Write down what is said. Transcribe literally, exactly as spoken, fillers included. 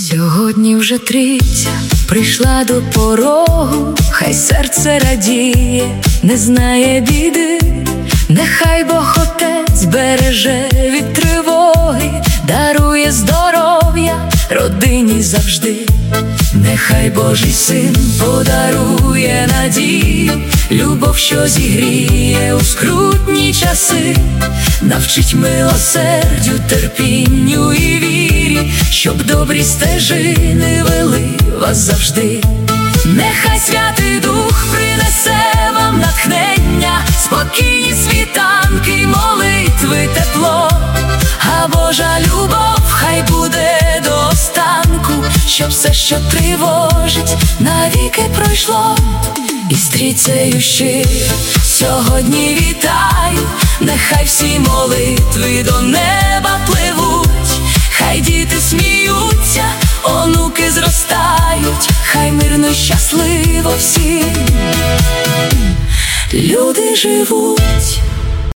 Сьогодні вже трійця прийшла до порогу, хай серце радіє, не знає біди. Нехай Бог Отець береже від тривоги, дарує здоров'я родині завжди. Нехай Божий Син подарує надію, любов, що зігріє у скрутні часи, навчить милосердю, терпінню і вірі, щоб добрі стежини вели вас завжди. Нехай Святий Дух принесе вам натхнення, спокійні світанки й молитви тепло, а Божа любов хай буде до останку, щоб все, що тривожить, навіки пройшло. І з трійцею щиро сьогодні вітаю, нехай всі молитви до неба пливуть, хай діти сміються, онуки зростають, хай мирно й щасливо всі люди живуть.